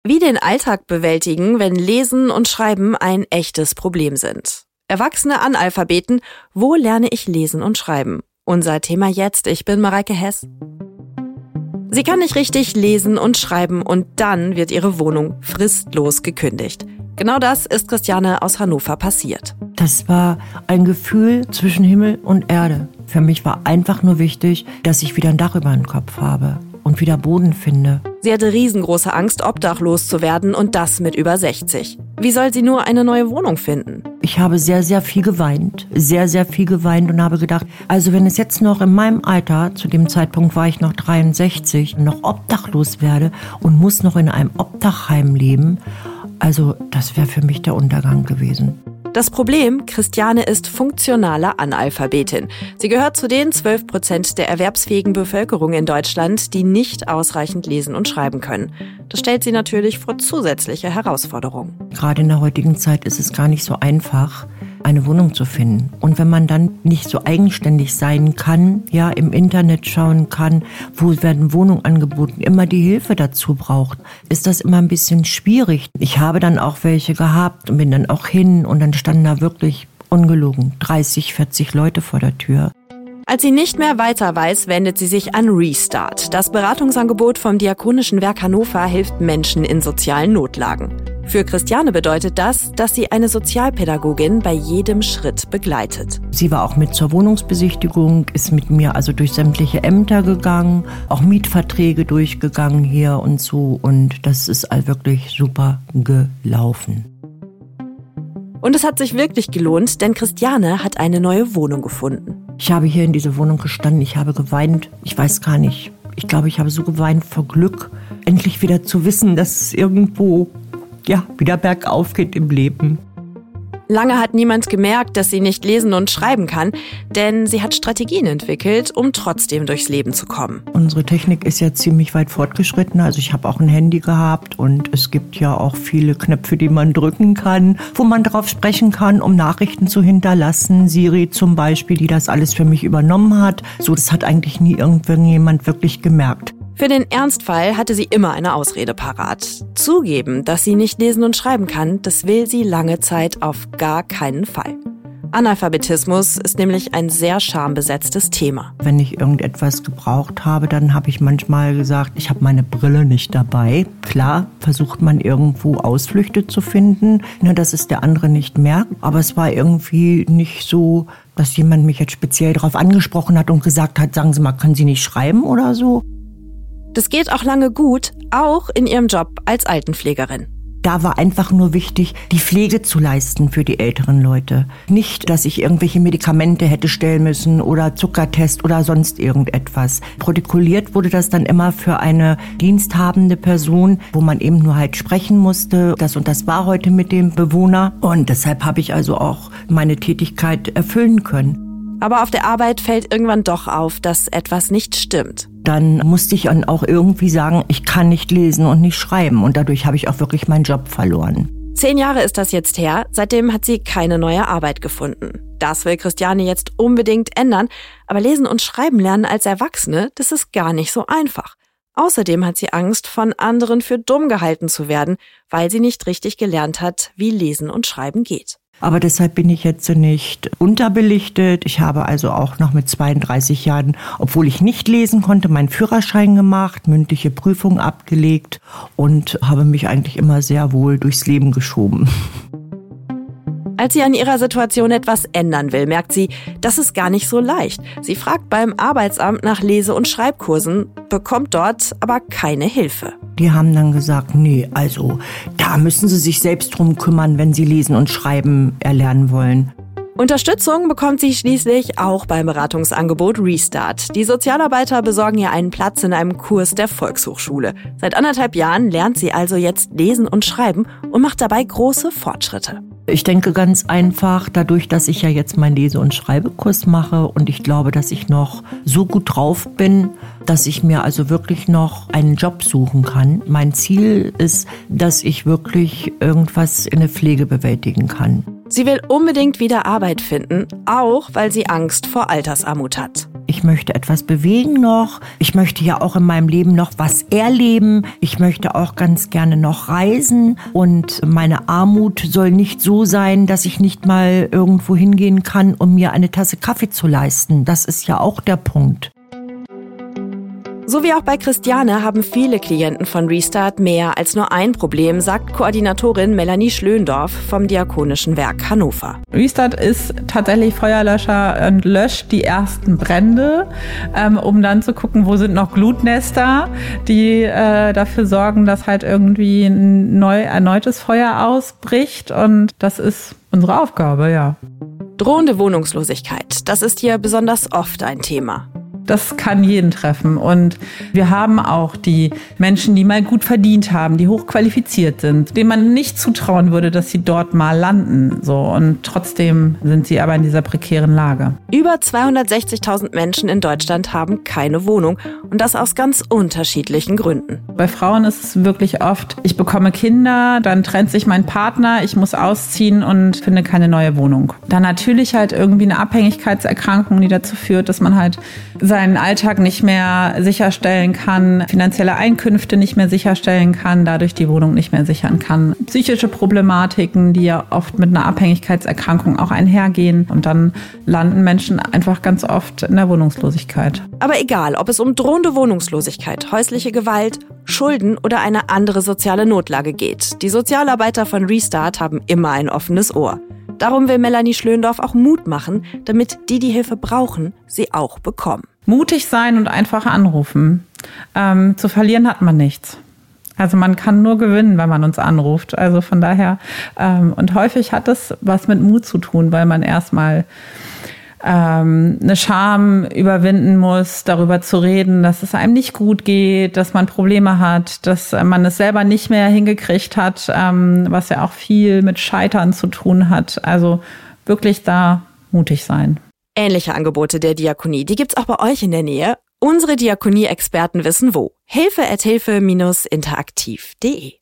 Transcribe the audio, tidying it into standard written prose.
Wie den Alltag bewältigen, wenn Lesen und Schreiben ein echtes Problem sind. Erwachsene Analphabeten, wo lerne ich lesen und schreiben? Unser Thema jetzt, ich bin Mareike Hess. Sie kann nicht richtig lesen und schreiben und dann wird ihre Wohnung fristlos gekündigt. Genau das ist Christiane aus Hannover passiert. Das war ein Gefühl zwischen Himmel und Erde. Für mich war einfach nur wichtig, dass ich wieder ein Dach über den Kopf habe und wieder Boden finde. Sie hatte riesengroße Angst, obdachlos zu werden und das mit über 60. Wie soll sie nur eine neue Wohnung finden? Ich habe sehr, sehr viel geweint. Sehr, sehr viel geweint und habe gedacht, also wenn es jetzt noch in meinem Alter, zu dem Zeitpunkt war ich noch 63, noch obdachlos werde und muss noch in einem Obdachheim leben, also das wäre für mich der Untergang gewesen. Das Problem, Christiane ist funktionale Analphabetin. Sie gehört zu den 12% der erwerbsfähigen Bevölkerung in Deutschland, die nicht ausreichend lesen und schreiben können. Das stellt sie natürlich vor zusätzliche Herausforderungen. Gerade in der heutigen Zeit ist es gar nicht so einfach, eine Wohnung zu finden. Und wenn man dann nicht so eigenständig sein kann, ja, im Internet schauen kann, wo werden Wohnungen angeboten, immer die Hilfe dazu braucht, ist das immer ein bisschen schwierig. Ich habe dann auch welche gehabt und bin dann auch hin und dann standen da wirklich ungelogen 30, 40 Leute vor der Tür. Als sie nicht mehr weiter weiß, wendet sie sich an Restart. Das Beratungsangebot vom Diakonischen Werk Hannover hilft Menschen in sozialen Notlagen. Für Christiane bedeutet das, dass sie eine Sozialpädagogin bei jedem Schritt begleitet. Sie war auch mit zur Wohnungsbesichtigung, ist mit mir also durch sämtliche Ämter gegangen, auch Mietverträge durchgegangen hier und so. Und das ist wirklich super gelaufen. Und es hat sich wirklich gelohnt, denn Christiane hat eine neue Wohnung gefunden. Ich habe hier in dieser Wohnung gestanden, ich habe geweint, ich weiß gar nicht. Ich glaube, ich habe so geweint vor Glück, endlich wieder zu wissen, dass es irgendwo wieder bergauf geht im Leben. Lange hat niemand gemerkt, dass sie nicht lesen und schreiben kann, denn sie hat Strategien entwickelt, um trotzdem durchs Leben zu kommen. Unsere Technik ist ja ziemlich weit fortgeschritten, also ich habe auch ein Handy gehabt und es gibt ja auch viele Knöpfe, die man drücken kann, wo man drauf sprechen kann, um Nachrichten zu hinterlassen. Siri zum Beispiel, die das alles für mich übernommen hat. So, das hat eigentlich nie irgendjemand wirklich gemerkt. Für den Ernstfall hatte sie immer eine Ausrede parat. Zugeben, dass sie nicht lesen und schreiben kann, das will sie lange Zeit auf gar keinen Fall. Analphabetismus ist nämlich ein sehr schambesetztes Thema. Wenn ich irgendetwas gebraucht habe, dann habe ich manchmal gesagt, ich habe meine Brille nicht dabei. Klar, versucht man irgendwo Ausflüchte zu finden, dass es der andere nicht merkt. Aber es war irgendwie nicht so, dass jemand mich jetzt speziell darauf angesprochen hat und gesagt hat, sagen Sie mal, können Sie nicht schreiben oder so? Das geht auch lange gut, auch in ihrem Job als Altenpflegerin. Da war einfach nur wichtig, die Pflege zu leisten für die älteren Leute. Nicht, dass ich irgendwelche Medikamente hätte stellen müssen oder Zuckertest oder sonst irgendetwas. Protokolliert wurde das dann immer für eine diensthabende Person, wo man eben nur halt sprechen musste. Das und das war heute mit dem Bewohner. Und deshalb habe ich also auch meine Tätigkeit erfüllen können. Aber auf der Arbeit fällt irgendwann doch auf, dass etwas nicht stimmt. Dann musste ich dann auch irgendwie sagen, ich kann nicht lesen und nicht schreiben. Und dadurch habe ich auch wirklich meinen Job verloren. 10 Jahre ist das jetzt her. Seitdem hat sie keine neue Arbeit gefunden. Das will Christiane jetzt unbedingt ändern. Aber Lesen und Schreiben lernen als Erwachsene, das ist gar nicht so einfach. Außerdem hat sie Angst, von anderen für dumm gehalten zu werden, weil sie nicht richtig gelernt hat, wie Lesen und Schreiben geht. Aber deshalb bin ich jetzt nicht unterbelichtet. Ich habe also auch noch mit 32 Jahren, obwohl ich nicht lesen konnte, meinen Führerschein gemacht, mündliche Prüfung abgelegt und habe mich eigentlich immer sehr wohl durchs Leben geschoben. Als sie an ihrer Situation etwas ändern will, merkt sie, das ist gar nicht so leicht. Sie fragt beim Arbeitsamt nach Lese- und Schreibkursen, bekommt dort aber keine Hilfe. Die haben dann gesagt, nee, also da müssen Sie sich selbst drum kümmern, wenn Sie lesen und schreiben erlernen wollen. Unterstützung bekommt sie schließlich auch beim Beratungsangebot Restart. Die Sozialarbeiter besorgen ihr einen Platz in einem Kurs der Volkshochschule. Seit 1,5 Jahren lernt sie also jetzt lesen und schreiben und macht dabei große Fortschritte. Ich denke ganz einfach, dadurch, dass ich ja jetzt meinen Lese- und Schreibekurs mache und ich glaube, dass ich noch so gut drauf bin, dass ich mir also wirklich noch einen Job suchen kann. Mein Ziel ist, dass ich wirklich irgendwas in der Pflege bewältigen kann. Sie will unbedingt wieder Arbeit finden, auch weil sie Angst vor Altersarmut hat. Ich möchte etwas bewegen noch. Ich möchte ja auch in meinem Leben noch was erleben. Ich möchte auch ganz gerne noch reisen. Und meine Armut soll nicht so sein, dass ich nicht mal irgendwo hingehen kann, um mir eine Tasse Kaffee zu leisten. Das ist ja auch der Punkt. So wie auch bei Christiane haben viele Klienten von Restart mehr als nur ein Problem, sagt Koordinatorin Melanie Schlöndorff vom Diakonischen Werk Hannover. Restart ist tatsächlich Feuerlöscher und löscht die ersten Brände, um dann zu gucken, wo sind noch Glutnester, die dafür sorgen, dass halt irgendwie ein erneutes Feuer ausbricht. Und das ist unsere Aufgabe, ja. Drohende Wohnungslosigkeit, das ist hier besonders oft ein Thema. Das kann jeden treffen. Und wir haben auch die Menschen, die mal gut verdient haben, die hochqualifiziert sind, denen man nicht zutrauen würde, dass sie dort mal landen. So. Und trotzdem sind sie aber in dieser prekären Lage. Über 260.000 Menschen in Deutschland haben keine Wohnung. Und das aus ganz unterschiedlichen Gründen. Bei Frauen ist es wirklich oft, ich bekomme Kinder, dann trennt sich mein Partner, ich muss ausziehen und finde keine neue Wohnung. Dann natürlich halt irgendwie eine Abhängigkeitserkrankung, die dazu führt, dass man halt seinen Alltag nicht mehr sicherstellen kann, finanzielle Einkünfte nicht mehr sicherstellen kann, dadurch die Wohnung nicht mehr sichern kann. Psychische Problematiken, die ja oft mit einer Abhängigkeitserkrankung auch einhergehen. Und dann landen Menschen einfach ganz oft in der Wohnungslosigkeit. Aber egal, ob es um drohende Wohnungslosigkeit, häusliche Gewalt, Schulden oder eine andere soziale Notlage geht, die Sozialarbeiter von Restart haben immer ein offenes Ohr. Darum will Melanie Schlöndorff auch Mut machen, damit die Hilfe brauchen, sie auch bekommen. Mutig sein und einfach anrufen. Zu verlieren hat man nichts. Also man kann nur gewinnen, wenn man uns anruft. Also von daher, und häufig hat das was mit Mut zu tun, weil man erstmal eine Scham überwinden muss, darüber zu reden, dass es einem nicht gut geht, dass man Probleme hat, dass man es selber nicht mehr hingekriegt hat, was ja auch viel mit Scheitern zu tun hat. Also wirklich da mutig sein. Ähnliche Angebote der Diakonie, die gibt's auch bei euch in der Nähe. Unsere Diakonie-Experten wissen wo. Hilfe@hilfe-interaktiv.de